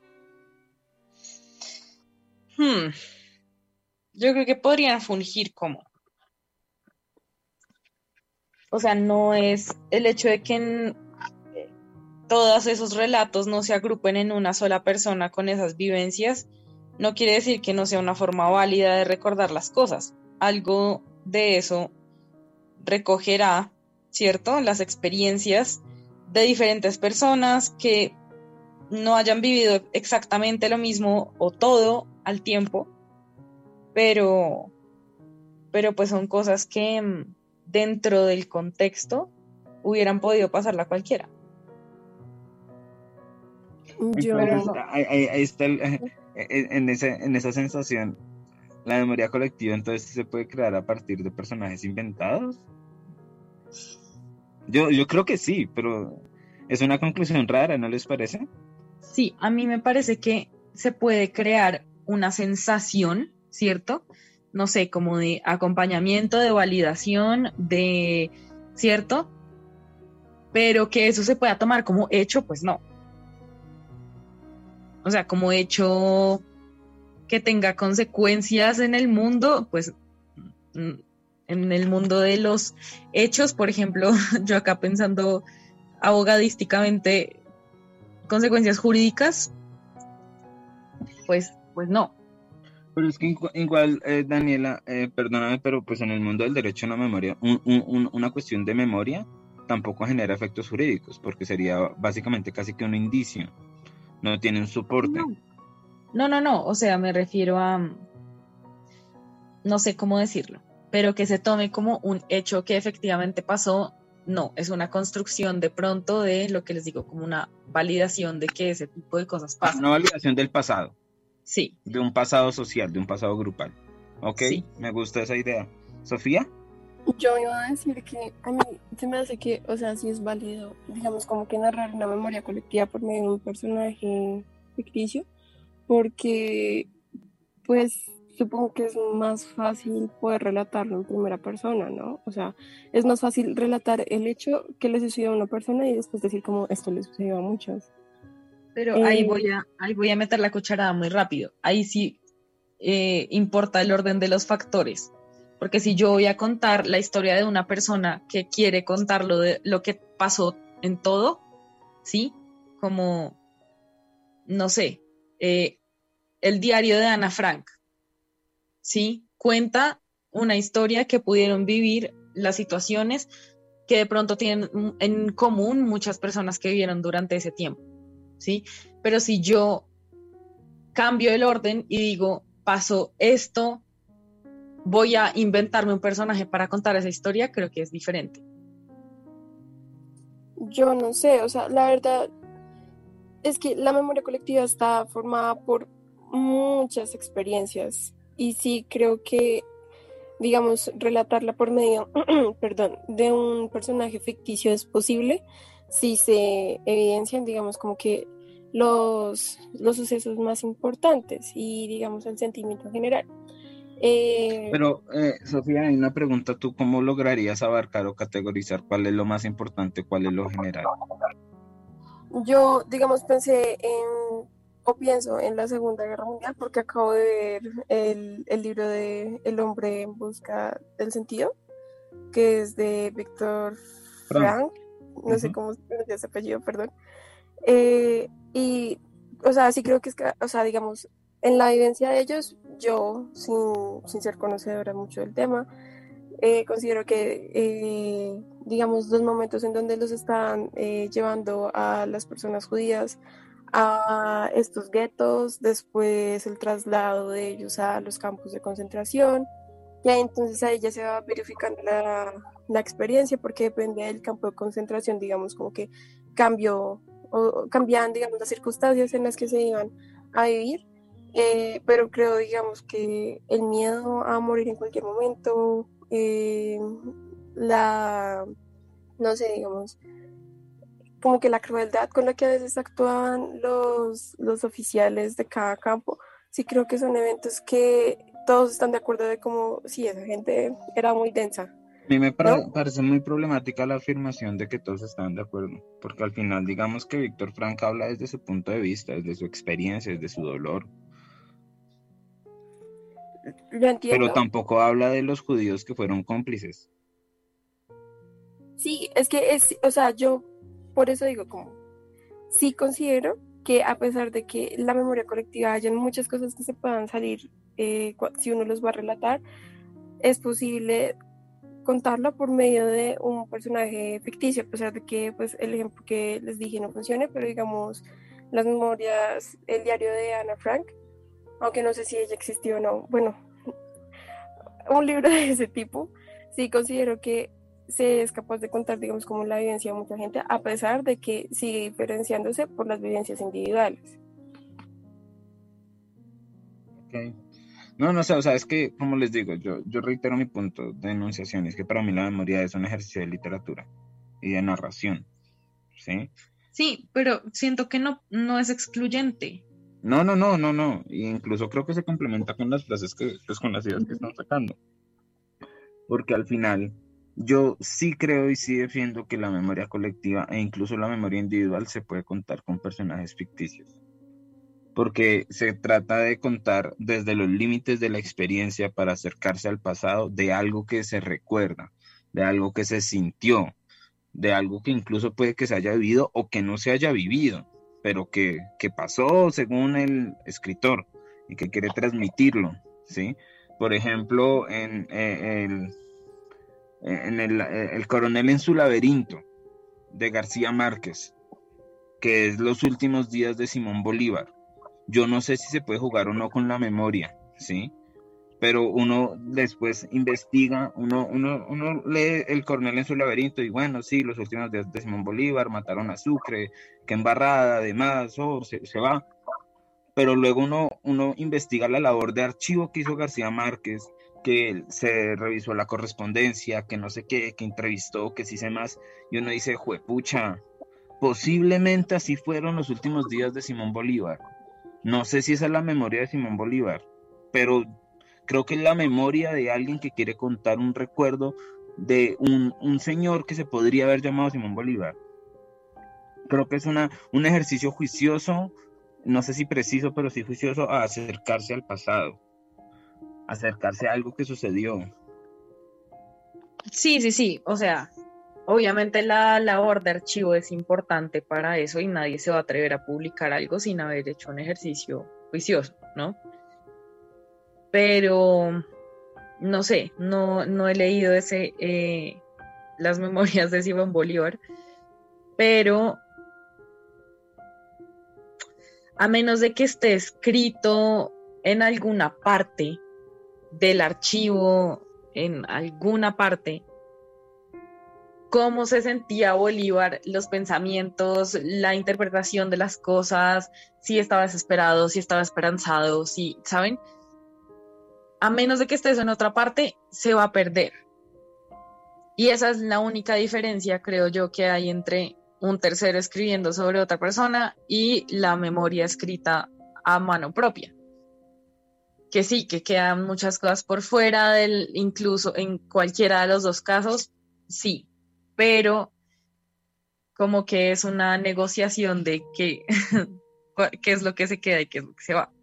Yo creo que podrían fungir como. O sea, no es el hecho de que todos esos relatos no se agrupen en una sola persona con esas vivencias, no quiere decir que no sea una forma válida de recordar las cosas. Algo de eso recogerá, ¿cierto?, las experiencias de diferentes personas que no hayan vivido exactamente lo mismo o todo al tiempo, pero pues son cosas que dentro del contexto hubieran podido pasarla a cualquiera. Ahí está en esa sensación, la memoria colectiva entonces se puede crear a partir de personajes inventados. Yo creo que sí, pero es una conclusión rara, ¿no les parece? Sí, a mí me parece que se puede crear una sensación, ¿cierto? No sé, como de acompañamiento, de validación, de, ¿cierto? Pero que eso se pueda tomar como hecho, pues no. O sea, como hecho que tenga consecuencias en el mundo, pues en el mundo de los hechos, por ejemplo, yo acá pensando abogadísticamente, consecuencias jurídicas, pues no. Pero es que igual, Daniela, perdóname, pero pues en el mundo del derecho a la memoria, una cuestión de memoria tampoco genera efectos jurídicos, porque sería básicamente casi que un indicio, no tiene un soporte. No, o sea, me refiero a, no sé cómo decirlo, pero que se tome como un hecho que efectivamente pasó, no, es una construcción de pronto de lo que les digo, como una validación de que ese tipo de cosas pasan. Una validación del pasado. Sí. De un pasado social, de un pasado grupal. Ok, sí. Me gusta esa idea. ¿Sofía? Yo iba a decir que a mí se me hace que, o sea, sí es válido, digamos, como que narrar una memoria colectiva por medio de un personaje ficticio, porque, pues, supongo que es más fácil poder relatarlo en primera persona, ¿no? O sea, es más fácil relatar el hecho que le sucedió a una persona y después decir como esto le sucedió a muchas. Pero ahí voy a meter la cucharada muy rápido. Ahí sí importa el orden de los factores. Porque si yo voy a contar la historia de una persona que quiere contar lo que pasó en todo, ¿sí? Como, no sé, el diario de Ana Frank, ¿sí? Cuenta una historia que pudieron vivir, las situaciones que de pronto tienen en común muchas personas que vivieron durante ese tiempo, ¿sí? Pero si yo cambio el orden y digo, pasó esto, voy a inventarme un personaje para contar esa historia, creo que es diferente. Yo no sé, o sea, la verdad es que la memoria colectiva está formada por muchas experiencias y sí creo que, digamos, relatarla por medio, perdón, de un personaje ficticio es posible si se evidencian, digamos, como que los sucesos más importantes y, digamos, el sentimiento general. Pero, Sofía, hay una pregunta, ¿tú cómo lograrías abarcar o categorizar cuál es lo más importante, cuál es lo general? Yo, digamos, pienso en la Segunda Guerra Mundial porque acabo de ver el libro de El hombre en busca del sentido, que es de Víctor Frank, no sé cómo se pronuncia ese apellido, perdón. Y, o sea, sí creo que es que, o sea, digamos, en la vivencia de ellos, yo, sin ser conocedora mucho del tema, considero que, digamos, los momentos en donde los están llevando a las personas judías a estos guetos, después el traslado de ellos a los campos de concentración, y ahí entonces ahí ya se va verificando la experiencia, porque depende del campo de concentración, digamos, como que cambian, digamos, las circunstancias en las que se iban a vivir, pero creo, digamos, que el miedo a morir en cualquier momento, no sé, digamos, como que la crueldad con la que a veces actuaban los oficiales de cada campo, sí creo que son eventos que todos están de acuerdo de cómo, sí, esa gente era muy densa, A mí me ¿no? parece muy problemática la afirmación de que todos están de acuerdo, porque al final digamos que Víctor Frank habla desde su punto de vista, desde su experiencia, desde su dolor, Lo pero entiendo. tampoco habla de los judíos que fueron cómplices. Sí, es que es, o sea, yo por eso digo como, sí considero que a pesar de que la memoria colectiva hayan muchas cosas que se puedan salir si uno los va a relatar, es posible contarlo por medio de un personaje ficticio, a pesar de que pues el ejemplo que les dije no funcione, pero digamos las memorias, el diario de Ana Frank, aunque no sé si ella existió o no, bueno, un libro de ese tipo, sí considero que se es capaz de contar, digamos, como la vivencia de mucha gente, a pesar de que sigue diferenciándose por las vivencias individuales. Okay. No, no sé, o sea, es que, como les digo, yo reitero mi punto de enunciación, es que para mí la memoria es un ejercicio de literatura y de narración, ¿sí? Sí, pero siento que no es excluyente. No, y incluso creo que se complementa con las frases que, pues con las ideas que están sacando, porque al final yo sí creo y sí defiendo que la memoria colectiva e incluso la memoria individual se puede contar con personajes ficticios, porque se trata de contar desde los límites de la experiencia para acercarse al pasado de algo que se recuerda, de algo que se sintió, de algo que incluso puede que se haya vivido o que no se haya vivido, pero que pasó según el escritor y que quiere transmitirlo, ¿sí? Por ejemplo, el coronel en su laberinto de García Márquez, que es Los últimos días de Simón Bolívar. Yo no sé si se puede jugar o no con la memoria, ¿sí? Pero uno después investiga, uno lee El coronel en su laberinto y bueno, sí, los últimos días de Simón Bolívar, mataron a Sucre, qué embarrada, además, se va. Pero luego uno investiga la labor de archivo que hizo García Márquez, que se revisó la correspondencia, que no sé qué, que entrevistó, que sí sé más, y uno dice, juepucha, posiblemente así fueron los últimos días de Simón Bolívar. No sé si esa es la memoria de Simón Bolívar, pero creo que es la memoria de alguien que quiere contar un recuerdo de un señor que se podría haber llamado Simón Bolívar. Creo que es un ejercicio juicioso, no sé si preciso, pero sí juicioso, a acercarse al pasado, acercarse a algo que sucedió. Sí, o sea, obviamente la labor de archivo es importante para eso y nadie se va a atrever a publicar algo sin haber hecho un ejercicio juicioso, ¿no? Pero no sé, no he leído las memorias de Simón Bolívar, pero a menos de que esté escrito en alguna parte del archivo, en alguna parte, cómo se sentía Bolívar, los pensamientos, la interpretación de las cosas, si estaba desesperado, si estaba esperanzado, si, ¿saben? A menos de que estés en otra parte, se va a perder. Y esa es la única diferencia, creo yo, que hay entre un tercero escribiendo sobre otra persona y la memoria escrita a mano propia. Que sí, que quedan muchas cosas por fuera incluso en cualquiera de los dos casos, sí, pero como que es una negociación de qué es lo que se queda y qué es lo que se va.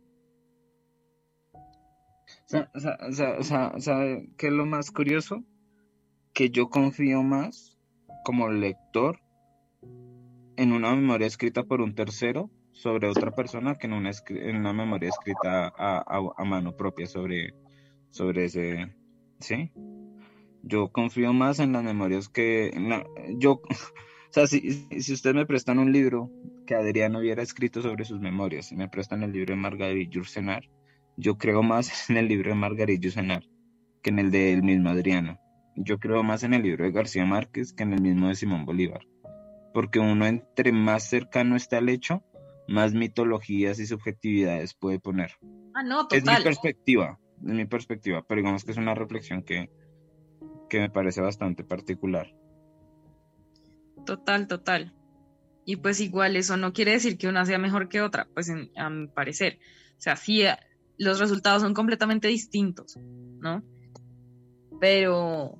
¿Sabe qué es lo más curioso? Que yo confío más como lector en una memoria escrita por un tercero sobre otra persona que en una memoria escrita a mano propia sobre ese, ¿sí? Yo confío más en las memorias o sea, si ustedes me prestan un libro que Adriano hubiera escrito sobre sus memorias, si me prestan el libro de Marguerite Yourcenar, yo creo más en el libro de Marguerite Yourcenar que en el del mismo Adriano. Yo creo más en el libro de García Márquez que en el mismo de Simón Bolívar, porque uno entre más cercano está al hecho, más mitologías y subjetividades puede poner. Ah, no, Es total. mi perspectiva, pero digamos que es una reflexión que me parece bastante particular. Total. Y pues igual eso no quiere decir que una sea mejor que otra, pues a mi parecer. O sea, sí, los resultados son completamente distintos, ¿no? Pero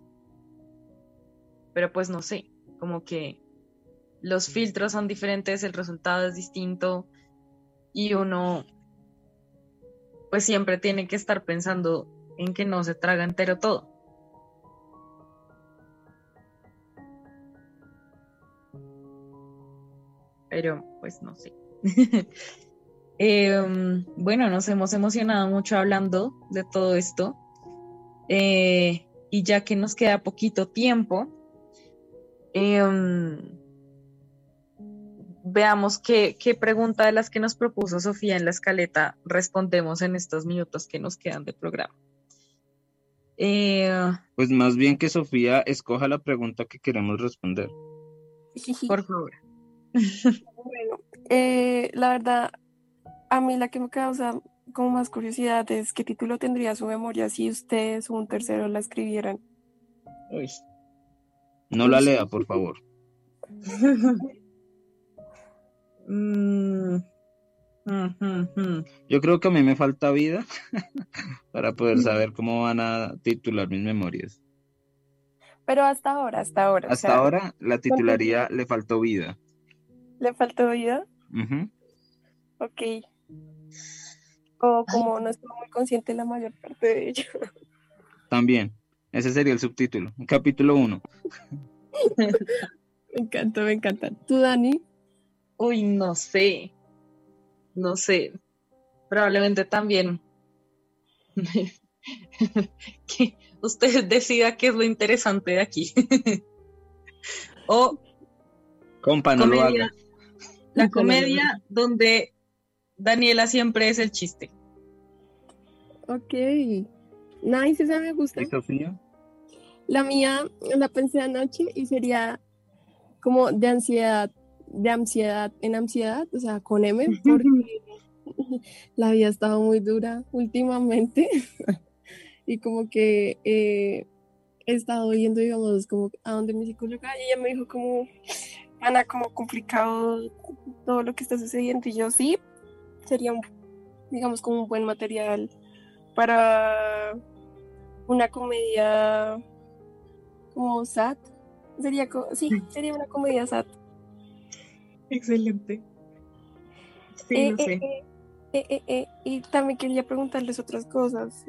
pues no sé, como que los filtros son diferentes, el resultado es distinto y uno pues siempre tiene que estar pensando en que no se traga entero todo. Pero pues no sé. Bueno, nos hemos emocionado mucho hablando de todo esto. Y ya que nos queda poquito tiempo, veamos qué pregunta de las que nos propuso Sofía en la escaleta respondemos en estos minutos que nos quedan de programa. Pues más bien que Sofía escoja la pregunta que queremos responder. Por favor. Bueno, la verdad, a mí la que me causa como más curiosidad es qué título tendría su memoria si ustedes o un tercero la escribieran. Uy. No la lea, por favor. Yo creo que a mí me falta vida para poder saber cómo van a titular mis memorias. Pero hasta ahora. Hasta o sea, ahora la titularía Le faltó vida. ¿Le faltó vida? Uh-huh. Ok. O como no estoy muy consciente la mayor parte de ello. También, ese sería el subtítulo, capítulo 1. Me encanta. ¿Tú, Dani? Uy, no sé. Probablemente también. Que usted decida qué es lo interesante de aquí. O compa, no lo haga. La comedia donde Daniela siempre es el chiste. Ok. Nice, esa me gusta. ¿Y Sofía? La mía la pensé anoche y sería como de ansiedad en ansiedad, o sea, con M, porque la vida ha estado muy dura últimamente y como que he estado yendo, digamos, como a donde mi psicóloga y ella me dijo como, Ana, como complicado todo lo que está sucediendo y yo sí, sería digamos como un buen material para una comedia como sad. Sería una comedia sad. Excelente. Sí, lo sé. Y también quería preguntarles otras cosas.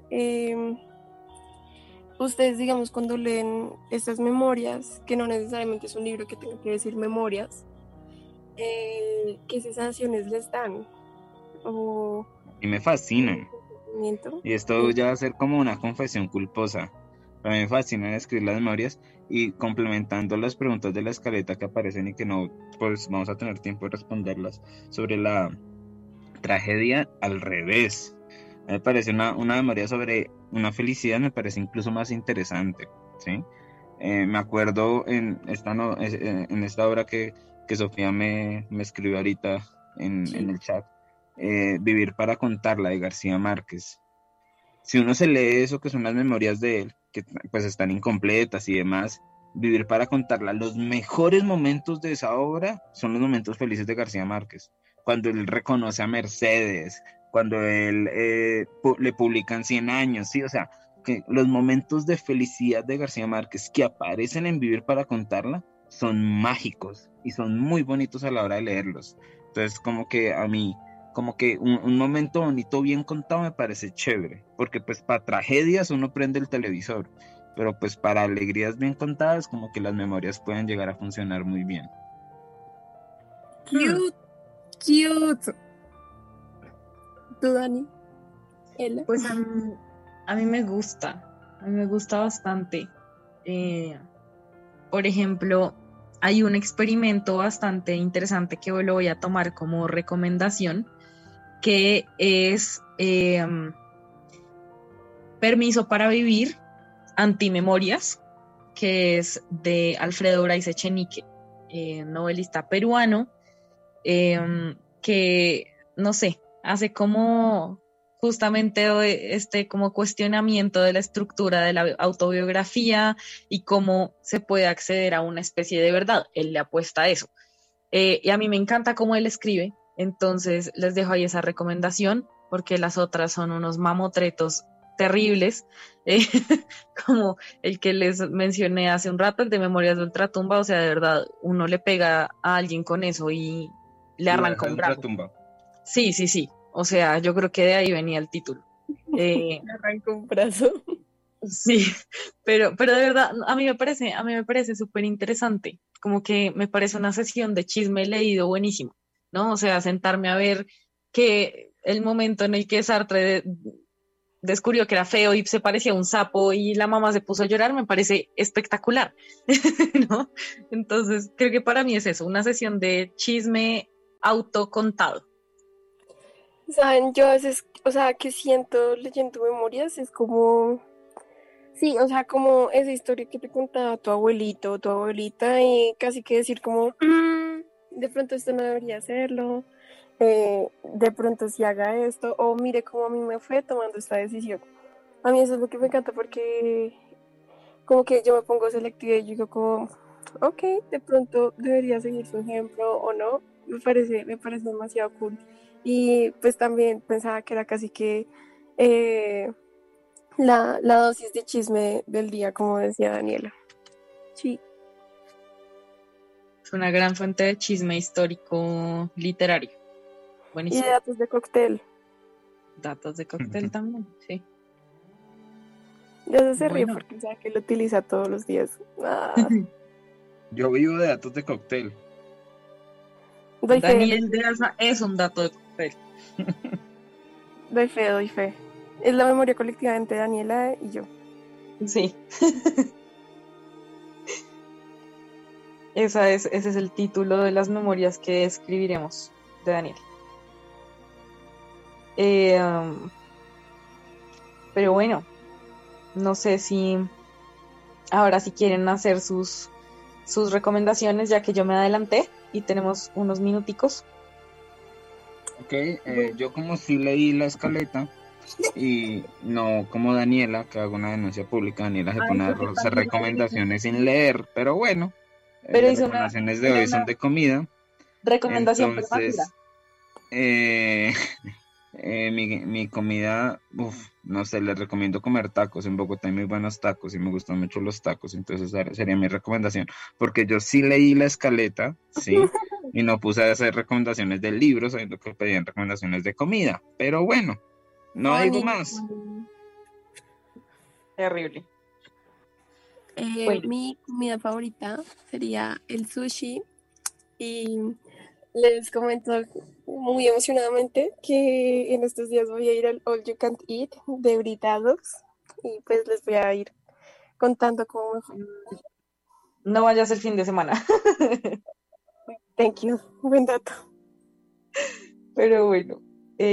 Ustedes, digamos, cuando leen estas memorias, que no necesariamente es un libro que tenga que decir memorias, ¿qué sensaciones les dan? Y me fascinan. Y esto ya va a ser como una confesión culposa. A mí me fascina escribir las memorias y complementando las preguntas de la escaleta que aparecen y que no, pues vamos a tener tiempo de responderlas sobre la tragedia al revés. Me parece una memoria sobre una felicidad, me parece incluso más interesante, ¿sí? Me acuerdo en esta obra que Sofía me escribió ahorita en el chat, Vivir para contarla, de García Márquez. Si uno se lee eso, que son las memorias de él, que pues están incompletas y demás, Vivir para contarla, los mejores momentos de esa obra son los momentos felices de García Márquez. Cuando él reconoce a Mercedes, cuando él le publican 100 años, ¿sí? O sea, que los momentos de felicidad de García Márquez que aparecen en Vivir para contarla son mágicos y son muy bonitos a la hora de leerlos. Entonces, como que a mí, como que un momento bonito bien contado me parece chévere, porque pues para tragedias uno prende el televisor, pero pues para alegrías bien contadas como que las memorias pueden llegar a funcionar muy bien. Cute. ¿Tú, Dani? ¿Ella? Pues a mí me gusta bastante. Por ejemplo, hay un experimento bastante interesante que lo voy a tomar como recomendación, que es Permiso para vivir, Antimemorias, que es de Alfredo Bryce Echenique, novelista peruano, que, no sé, hace como justamente este como cuestionamiento de la estructura de la autobiografía y cómo se puede acceder a una especie de verdad. Él le apuesta a eso. Y a mí me encanta cómo él escribe, entonces les dejo ahí esa recomendación, porque las otras son unos mamotretos terribles, eh, como el que les mencioné hace un rato, el de Memorias de Ultratumba. O sea, de verdad, uno le pega a alguien con eso y le arranca un brazo. Sí, sí, sí. O sea, yo creo que de ahí venía el título. Le arranca un brazo. Sí, pero de verdad, a mí me parece súper interesante. Como que me parece una sesión de chisme leído buenísimo, ¿no? O sea, sentarme a ver que el momento en el que Sartre descubrió que era feo y se parecía a un sapo y la mamá se puso a llorar, me parece espectacular, ¿no? Entonces, creo que para mí es eso, una sesión de chisme autocontado. Saben, yo a veces, o sea, que siento leyendo memorias, es como, sí, o sea, como esa historia que te contaba tu abuelito o tu abuelita y casi que decir como, de pronto esto no debería hacerlo, de pronto si haga esto, o mire cómo a mí me fue tomando esta decisión. A mí eso es lo que me encanta porque como que yo me pongo selectiva y digo como, ok, de pronto debería seguir su ejemplo o no, me parece demasiado cool. Y pues también pensaba que era casi que la dosis de chisme del día, como decía Daniela. Sí. Es una gran fuente de chisme histórico literario. Buenísimo. Y de datos de cóctel. Datos de cóctel también, sí. Ya se ríe porque sabe que lo utiliza todos los días. Yo vivo de datos de cóctel. Daniel de Asa es un dato de cóctel. Doy fe. Es la memoria colectiva entre Daniela y yo. Sí. Ese es el título de las memorias que escribiremos de Daniel. Pero bueno, no sé si ahora si quieren hacer sus recomendaciones, ya que yo me adelanté y tenemos unos minuticos. Ok, yo como sí leí la escaleta y no como Daniela, que hago una denuncia pública. Daniela se pone a hacer recomendaciones sin leer, pero bueno, pero las recomendaciones de hoy son de comida. Recomendación entonces, mi comida, no sé, les recomiendo comer tacos. En Bogotá hay muy buenos tacos y me gustan mucho los tacos, entonces sería mi recomendación, porque yo sí leí la escaleta, sí, y no puse a hacer recomendaciones del libro, sabiendo que pedían recomendaciones de comida, pero bueno, no digo más. Terrible. Mi comida favorita sería el sushi y les comento muy emocionadamente que en estos días voy a ir al All You Can Eat de Britados y pues les voy a ir contando cómo me fue. No vayas el fin de semana. Thank you, buen dato. Pero bueno,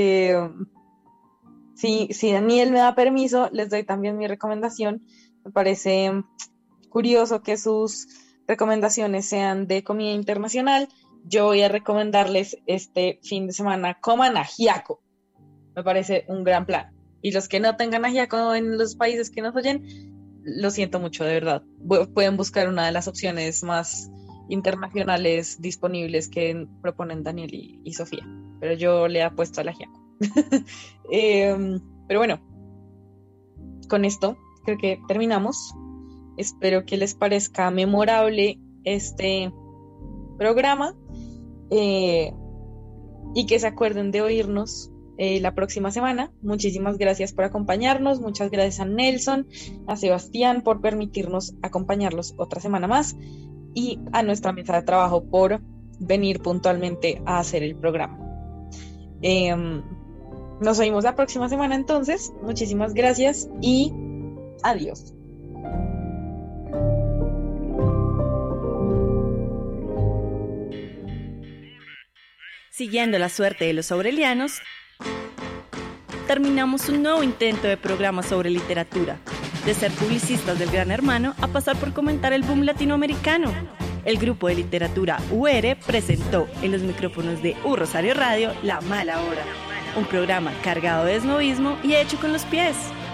si Daniel me da permiso, les doy también mi recomendación. Me parece curioso que sus recomendaciones sean de comida internacional. Yo voy a recomendarles este fin de semana coman ajiaco. Me parece un gran plan. Y los que no tengan ajiaco en los países que nos oyen, lo siento mucho, de verdad. Pueden buscar una de las opciones más internacionales disponibles que proponen Daniel y Sofía. Pero yo le apuesto al ajiaco. Pero bueno, con esto creo que terminamos. Espero que les parezca memorable este programa y que se acuerden de oírnos la próxima semana. Muchísimas gracias por acompañarnos, muchas gracias a Nelson, a Sebastián por permitirnos acompañarlos otra semana más y a nuestra mesa de trabajo por venir puntualmente a hacer el programa. Nos oímos la próxima semana entonces, muchísimas gracias y adiós. Siguiendo la suerte de los aurelianos, terminamos un nuevo intento de programa sobre literatura, de ser publicistas del Gran Hermano a pasar por comentar el boom latinoamericano. El grupo de literatura UR presentó en los micrófonos de U Rosario Radio La Mala Hora, un programa cargado de esnovismo y hecho con los pies.